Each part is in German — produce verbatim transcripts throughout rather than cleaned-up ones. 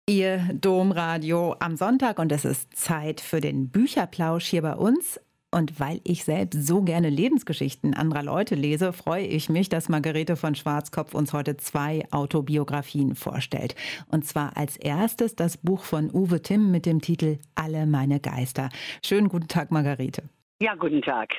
Ihr Domradio am Sonntag und es ist Zeit für den Bücherplausch hier bei uns. Und weil ich selbst so gerne Lebensgeschichten anderer Leute lese, freue ich mich, dass Margarete von Schwarzkopf uns heute zwei Autobiografien vorstellt. Und zwar als erstes das Buch von Uwe Timm mit dem Titel Alle meine Geister. Schönen guten Tag, Margarete. Ja, guten Tag.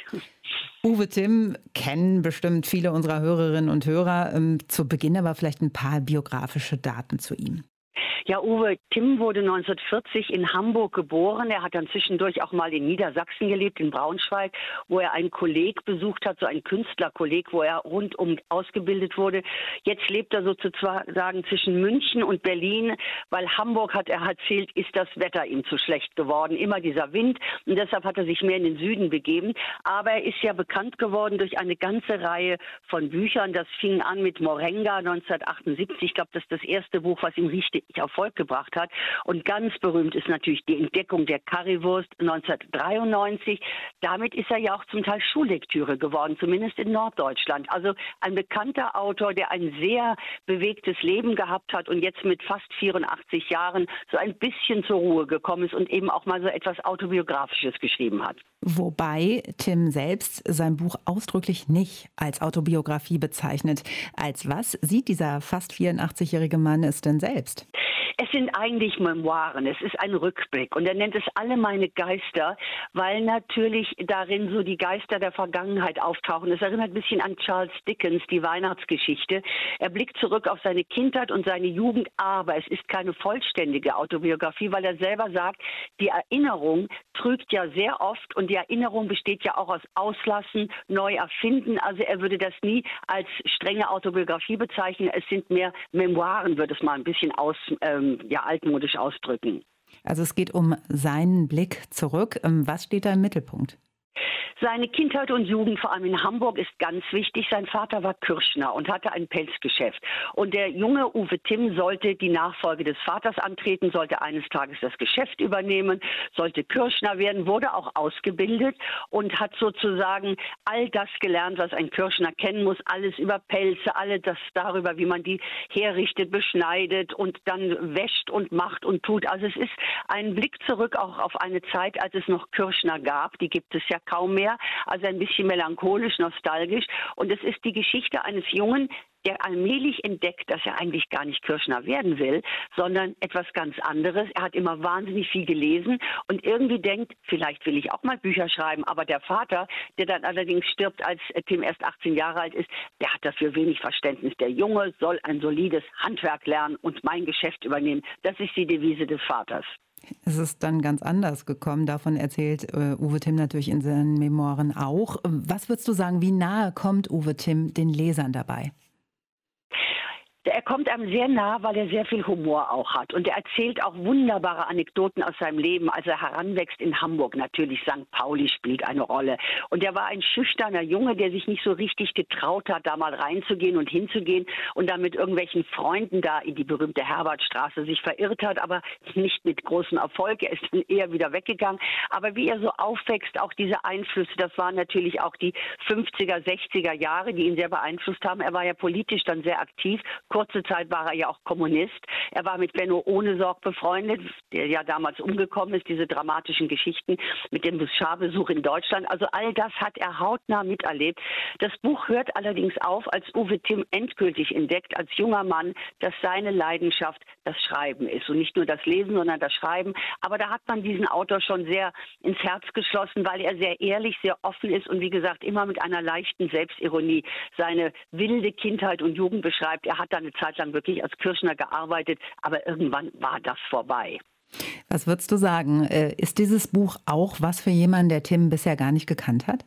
Uwe Timm kennen bestimmt viele unserer Hörerinnen und Hörer. Zu Beginn aber vielleicht ein paar biografische Daten zu ihm. Ja, Uwe Timm wurde neunzehnhundertvierzig in Hamburg geboren. Er hat dann zwischendurch auch mal in Niedersachsen gelebt, in Braunschweig, wo er einen Kolleg besucht hat, so einen Künstlerkolleg, wo er rundum ausgebildet wurde. Jetzt lebt er sozusagen zwischen München und Berlin, weil Hamburg, hat er erzählt, ist das Wetter ihm zu schlecht geworden. Immer dieser Wind, und deshalb hat er sich mehr in den Süden begeben. Aber er ist ja bekannt geworden durch eine ganze Reihe von Büchern. Das fing an mit Morenga neunzehnhundertachtundsiebzig. Ich glaube, das ist das erste Buch, was ihm richtig Erfolg gebracht hat. Und ganz berühmt ist natürlich die Entdeckung der Currywurst neunzehnhundertdreiundneunzig. Damit ist er ja auch zum Teil Schullektüre geworden, zumindest in Norddeutschland. Also ein bekannter Autor, der ein sehr bewegtes Leben gehabt hat und jetzt mit fast vierundachtzig Jahren so ein bisschen zur Ruhe gekommen ist und eben auch mal so etwas Autobiografisches geschrieben hat. Wobei Timm selbst sein Buch ausdrücklich nicht als Autobiografie bezeichnet. Als was sieht dieser fast vierundachtzigjährige Mann es denn selbst? Es sind eigentlich Memoiren, es ist ein Rückblick und er nennt es Alle meine Geister, weil natürlich darin so die Geister der Vergangenheit auftauchen. Es erinnert ein bisschen an Charles Dickens, die Weihnachtsgeschichte. Er blickt zurück auf seine Kindheit und seine Jugend, aber es ist keine vollständige Autobiografie, weil er selber sagt, die Erinnerung trügt ja sehr oft und die Erinnerung besteht ja auch aus Auslassen, neu erfinden. Also er würde das nie als strenge Autobiografie bezeichnen. Es sind mehr Memoiren, würde es mal ein bisschen aus ähm, ja, altmodisch ausdrücken. Also es geht um seinen Blick zurück. Was steht da im Mittelpunkt? Seine Kindheit und Jugend, vor allem in Hamburg, ist ganz wichtig. Sein Vater war Kürschner und hatte ein Pelzgeschäft. Und der junge Uwe Timm sollte die Nachfolge des Vaters antreten, sollte eines Tages das Geschäft übernehmen, sollte Kürschner werden, wurde auch ausgebildet und hat sozusagen all das gelernt, was ein Kürschner kennen muss. Alles über Pelze, alles das darüber, wie man die herrichtet, beschneidet und dann wäscht und macht und tut. Also es ist ein Blick zurück auch auf eine Zeit, als es noch Kürschner gab. Die gibt es ja kaum mehr. Also ein bisschen melancholisch, nostalgisch. Und es ist die Geschichte eines Jungen, der allmählich entdeckt, dass er eigentlich gar nicht Kürschner werden will, sondern etwas ganz anderes. Er hat immer wahnsinnig viel gelesen und irgendwie denkt, vielleicht will ich auch mal Bücher schreiben. Aber der Vater, der dann allerdings stirbt, als Tim erst achtzehn Jahre alt ist, der hat dafür wenig Verständnis. Der Junge soll ein solides Handwerk lernen und mein Geschäft übernehmen. Das ist die Devise des Vaters. Es ist dann ganz anders gekommen. Davon erzählt äh, Uwe Timm natürlich in seinen Memoiren auch. Was würdest du sagen, wie nahe kommt Uwe Timm den Lesern dabei? Er kommt einem sehr nah, weil er sehr viel Humor auch hat. Und er erzählt auch wunderbare Anekdoten aus seinem Leben, als er heranwächst in Hamburg. Natürlich Sankt Pauli spielt eine Rolle. Und er war ein schüchterner Junge, der sich nicht so richtig getraut hat, da mal reinzugehen und hinzugehen und dann mit irgendwelchen Freunden da in die berühmte Herbertstraße sich verirrt hat, aber nicht mit großem Erfolg. Er ist dann eher wieder weggegangen. Aber wie er so aufwächst, auch diese Einflüsse, das waren natürlich auch die fünfziger, sechziger Jahre, die ihn sehr beeinflusst haben. Er war ja politisch dann sehr aktiv. Kurze Zeit war er ja auch Kommunist. Er war mit Benno Ohnesorg befreundet, der ja damals umgekommen ist, diese dramatischen Geschichten mit dem Scharbesuch in Deutschland. Also all das hat er hautnah miterlebt. Das Buch hört allerdings auf, als Uwe Timm endgültig entdeckt, als junger Mann, dass seine Leidenschaft das Schreiben ist. Und nicht nur das Lesen, sondern das Schreiben. Aber da hat man diesen Autor schon sehr ins Herz geschlossen, weil er sehr ehrlich, sehr offen ist und wie gesagt immer mit einer leichten Selbstironie seine wilde Kindheit und Jugend beschreibt. Er hat dann eine Zeit lang wirklich als Kürschner gearbeitet, aber irgendwann war das vorbei. Was würdest du sagen? Ist dieses Buch auch was für jemanden, der Timm bisher gar nicht gekannt hat?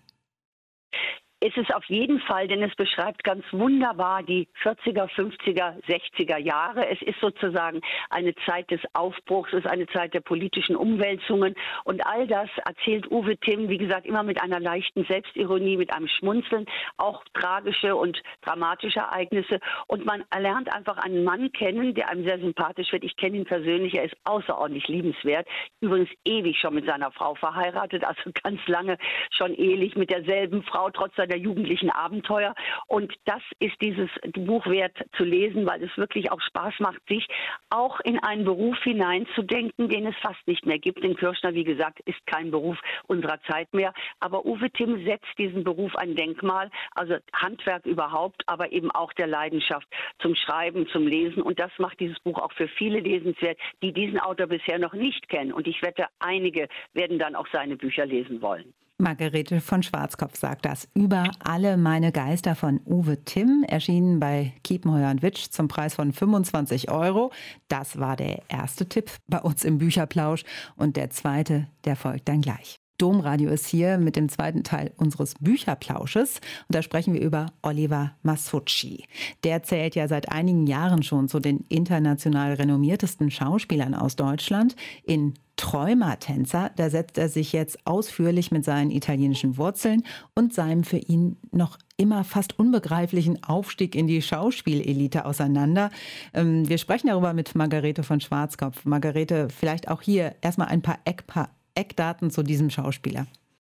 Ist es auf jeden Fall, denn es beschreibt ganz wunderbar die vierziger, fünfziger, sechziger Jahre. Es ist sozusagen eine Zeit des Aufbruchs, es ist eine Zeit der politischen Umwälzungen und all das erzählt Uwe Timm, wie gesagt, immer mit einer leichten Selbstironie, mit einem Schmunzeln, auch tragische und dramatische Ereignisse und man lernt einfach einen Mann kennen, der einem sehr sympathisch wird. Ich kenne ihn persönlich, er ist außerordentlich liebenswert, übrigens ewig schon mit seiner Frau verheiratet, also ganz lange schon ehelich mit derselben Frau, trotz seiner seiner jugendlichen Abenteuer. Und das ist dieses Buch wert zu lesen, weil es wirklich auch Spaß macht, sich auch in einen Beruf hineinzudenken, den es fast nicht mehr gibt. Denn Kürschner, wie gesagt, ist kein Beruf unserer Zeit mehr. Aber Uwe Timm setzt diesem Beruf ein Denkmal, also Handwerk überhaupt, aber eben auch der Leidenschaft zum Schreiben, zum Lesen. Und das macht dieses Buch auch für viele lesenswert, die diesen Autor bisher noch nicht kennen. Und ich wette, einige werden dann auch seine Bücher lesen wollen. Margarete von Schwarzkopf sagt das. Über alle meine Geister von Uwe Timm, erschienen bei Kiepenheuer und Witsch zum Preis von fünfundzwanzig Euro. Das war der erste Tipp bei uns im Bücherplausch. Und der zweite, der folgt dann gleich. Domradio ist hier mit dem zweiten Teil unseres Bücherplausches. Und da sprechen wir über Oliver Masucci. Der zählt ja seit einigen Jahren schon zu den international renommiertesten Schauspielern aus Deutschland. In Träumertänzer, da setzt er sich jetzt ausführlich mit seinen italienischen Wurzeln und seinem für ihn noch immer fast unbegreiflichen Aufstieg in die Schauspielelite auseinander. Ähm, wir sprechen darüber mit Margarete von Schwarzkopf. Margarete, vielleicht auch hier erstmal ein paar Eckpa- Eckdaten zu diesem Schauspieler.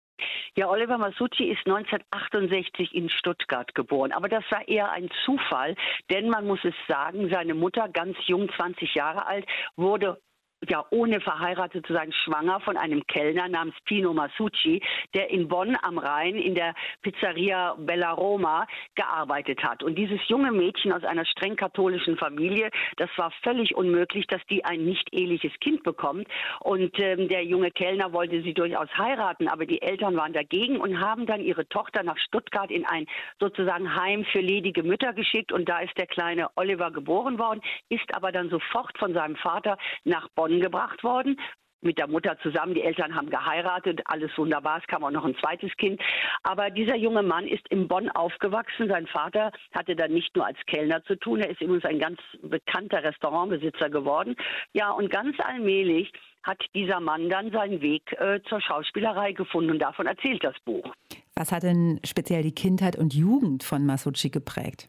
Ja, Oliver Masucci ist neunzehnhundertachtundsechzig in Stuttgart geboren. Aber das war eher ein Zufall, denn man muss es sagen, seine Mutter, ganz jung, zwanzig Jahre alt, wurde ja, ohne verheiratet zu sein, schwanger von einem Kellner namens Pino Masucci, der in Bonn am Rhein in der Pizzeria Bella Roma gearbeitet hat. Und dieses junge Mädchen aus einer streng katholischen Familie, das war völlig unmöglich, dass die ein nicht eheliches Kind bekommt. Und ähm, der junge Kellner wollte sie durchaus heiraten, aber die Eltern waren dagegen und haben dann ihre Tochter nach Stuttgart in ein sozusagen Heim für ledige Mütter geschickt. Und da ist der kleine Oliver geboren worden, ist aber dann sofort von seinem Vater nach Bonn gebracht worden, mit der Mutter zusammen. Die Eltern haben geheiratet, alles wunderbar, es kam auch noch ein zweites Kind. Aber dieser junge Mann ist in Bonn aufgewachsen. Sein Vater hatte dann nicht nur als Kellner zu tun, er ist übrigens ein ganz bekannter Restaurantbesitzer geworden. Ja, und ganz allmählich hat dieser Mann dann seinen Weg äh, zur Schauspielerei gefunden und davon erzählt das Buch. Was hat denn speziell die Kindheit und Jugend von Masucci geprägt?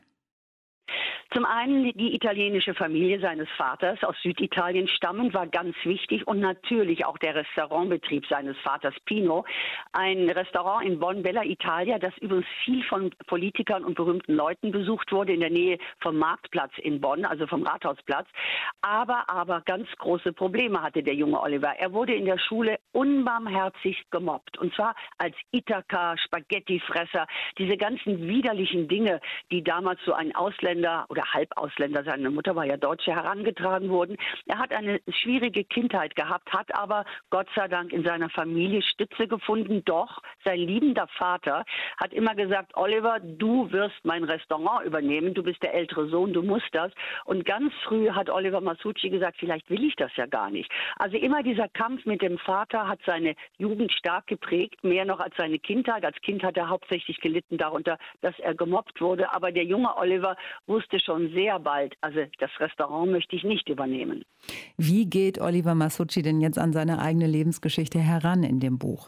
Zum einen die italienische Familie seines Vaters aus Süditalien stammend war ganz wichtig und natürlich auch der Restaurantbetrieb seines Vaters Pino. Ein Restaurant in Bonn, Bella Italia, das übrigens viel von Politikern und berühmten Leuten besucht wurde in der Nähe vom Marktplatz in Bonn, also vom Rathausplatz. Aber, aber ganz große Probleme hatte der junge Oliver. Er wurde in der Schule unbarmherzig gemobbt und zwar als Ithaka, Spaghettifresser, diese ganzen widerlichen Dinge, die damals so ein Ausländer oder Halbausländer, seine Mutter war ja Deutsche, herangetragen wurden. Er hat eine schwierige Kindheit gehabt, hat aber Gott sei Dank in seiner Familie Stütze gefunden. Doch sein liebender Vater hat immer gesagt, Oliver, du wirst mein Restaurant übernehmen, du bist der ältere Sohn, du musst das. Und ganz früh hat Oliver Masucci gesagt, vielleicht will ich das ja gar nicht. Also immer dieser Kampf mit dem Vater hat seine Jugend stark geprägt, mehr noch als seine Kindheit. Als Kind hat er hauptsächlich gelitten darunter, dass er gemobbt wurde. Aber der junge Oliver wusste schon sehr bald, also das Restaurant möchte ich nicht übernehmen. Wie geht Oliver Masucci denn jetzt an seine eigene Lebensgeschichte heran in dem Buch?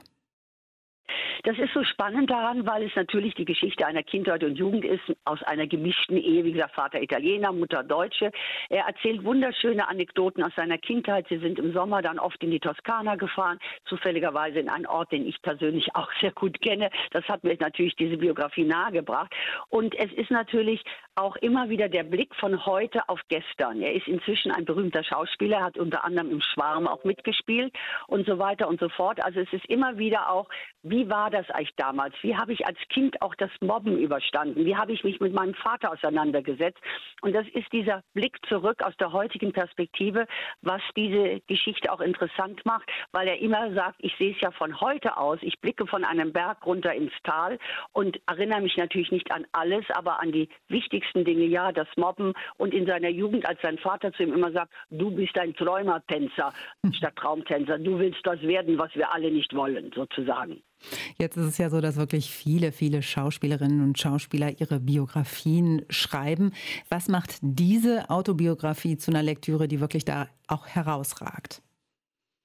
Das ist so spannend daran, weil es natürlich die Geschichte einer Kindheit und Jugend ist, aus einer gemischten Ehe, wie gesagt, Vater Italiener, Mutter Deutsche. Er erzählt wunderschöne Anekdoten aus seiner Kindheit. Sie sind im Sommer dann oft in die Toskana gefahren, zufälligerweise in einen Ort, den ich persönlich auch sehr gut kenne. Das hat mir natürlich diese Biografie nahegebracht. Und es ist natürlich auch immer wieder der Blick von heute auf gestern. Er ist inzwischen ein berühmter Schauspieler, hat unter anderem im Schwarm auch mitgespielt und so weiter und so fort. Also es ist immer wieder auch, wie war das eigentlich damals? Wie habe ich als Kind auch das Mobben überstanden? Wie habe ich mich mit meinem Vater auseinandergesetzt? Und das ist dieser Blick zurück aus der heutigen Perspektive, was diese Geschichte auch interessant macht, weil er immer sagt, ich sehe es ja von heute aus, ich blicke von einem Berg runter ins Tal und erinnere mich natürlich nicht an alles, aber an die wichtigsten Dinge, ja, das Mobben und in seiner Jugend, als sein Vater zu ihm immer sagt, du bist ein Träumertänzer statt Traumtänzer, du willst das werden, was wir alle nicht wollen, sozusagen. Jetzt ist es ja so, dass wirklich viele, viele Schauspielerinnen und Schauspieler ihre Biografien schreiben. Was macht diese Autobiografie zu einer Lektüre, die wirklich da auch herausragt?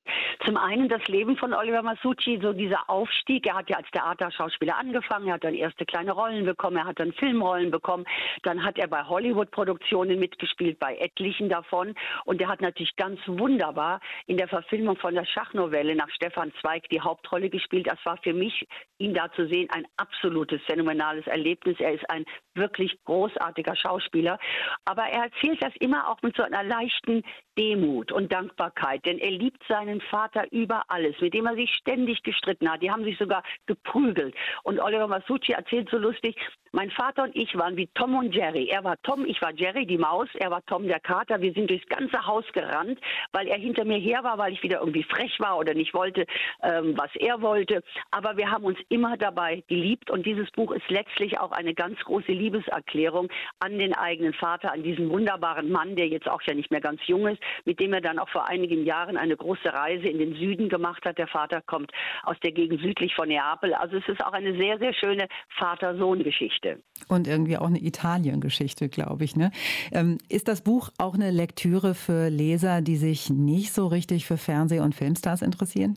Zum einen das Leben von Oliver Masucci, so dieser Aufstieg. Er hat ja als Theaterschauspieler angefangen, er hat dann erste kleine Rollen bekommen, er hat dann Filmrollen bekommen. Dann hat er bei Hollywood-Produktionen mitgespielt, bei etlichen davon. Und er hat natürlich ganz wunderbar in der Verfilmung von der Schachnovelle nach Stefan Zweig die Hauptrolle gespielt. Das war für mich, ihn da zu sehen, ein absolutes, phänomenales Erlebnis. Er ist ein wirklich großartiger Schauspieler. Aber er erzählt das immer auch mit so einer leichten Demut und Dankbarkeit, denn er liebt seinen Vater über alles, mit dem er sich ständig gestritten hat. Die haben sich sogar geprügelt. Und Oliver Masucci erzählt so lustig, mein Vater und ich waren wie Tom und Jerry. Er war Tom, ich war Jerry, die Maus. Er war Tom, der Kater. Wir sind durchs ganze Haus gerannt, weil er hinter mir her war, weil ich wieder irgendwie frech war oder nicht wollte, ähm, was er wollte. Aber wir haben uns immer dabei geliebt. Und dieses Buch ist letztlich auch eine ganz große Liebeserklärung an den eigenen Vater, an diesen wunderbaren Mann, der jetzt auch ja nicht mehr ganz jung ist, mit dem er dann auch vor einigen Jahren eine große Reise in den Süden gemacht hat. Der Vater kommt aus der Gegend südlich von Neapel. Also es ist auch eine sehr, sehr schöne Vater-Sohn-Geschichte. Und irgendwie auch eine Italien-Geschichte, glaube ich. Ne? Ähm, ist das Buch auch eine Lektüre für Leser, die sich nicht so richtig für Fernseh- und Filmstars interessieren?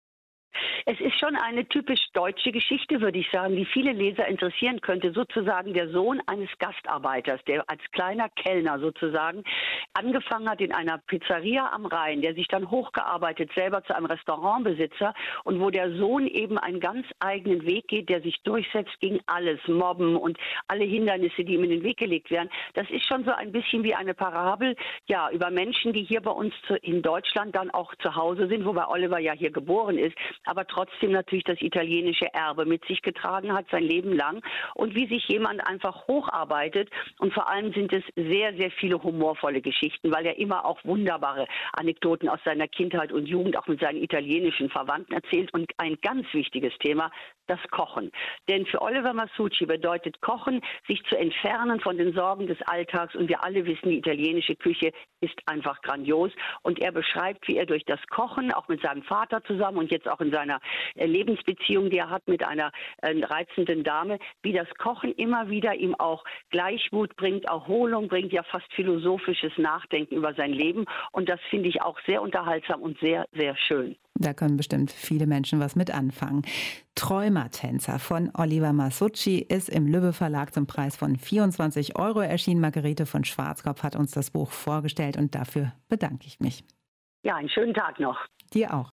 Es ist schon eine typisch deutsche Geschichte, würde ich sagen, die viele Leser interessieren könnte. Sozusagen der Sohn eines Gastarbeiters, der als kleiner Kellner sozusagen angefangen hat in einer Pizzeria am Rhein, der sich dann hochgearbeitet selber zu einem Restaurantbesitzer und wo der Sohn eben einen ganz eigenen Weg geht, der sich durchsetzt gegen alles, Mobben und alle Hindernisse, die ihm in den Weg gelegt werden. Das ist schon so ein bisschen wie eine Parabel, ja, über Menschen, die hier bei uns zu, in Deutschland dann auch zu Hause sind, wobei Oliver ja hier geboren ist, aber trotzdem natürlich das italienische Erbe mit sich getragen hat, sein Leben lang. Und wie sich jemand einfach hocharbeitet. Und vor allem sind es sehr, sehr viele humorvolle Geschichten, weil er immer auch wunderbare Anekdoten aus seiner Kindheit und Jugend auch mit seinen italienischen Verwandten erzählt. Und ein ganz wichtiges Thema, das Kochen. Denn für Oliver Masucci bedeutet Kochen, sich zu entfernen von den Sorgen des Alltags. Und wir alle wissen, die italienische Küche ist einfach grandios. Und er beschreibt, wie er durch das Kochen, auch mit seinem Vater zusammen und jetzt auch in seiner Lebensbeziehung, die er hat mit einer äh, reizenden Dame, wie das Kochen immer wieder ihm auch Gleichmut bringt, Erholung bringt, ja fast philosophisches Nachdenken über sein Leben. Und das finde ich auch sehr unterhaltsam und sehr, sehr schön. Da können bestimmt viele Menschen was mit anfangen. Träumertänzer von Oliver Masucci ist im Lübbe Verlag zum Preis von vierundzwanzig Euro erschienen. Margarete von Schwarzkopf hat uns das Buch vorgestellt und dafür bedanke ich mich. Ja, einen schönen Tag noch. Dir auch.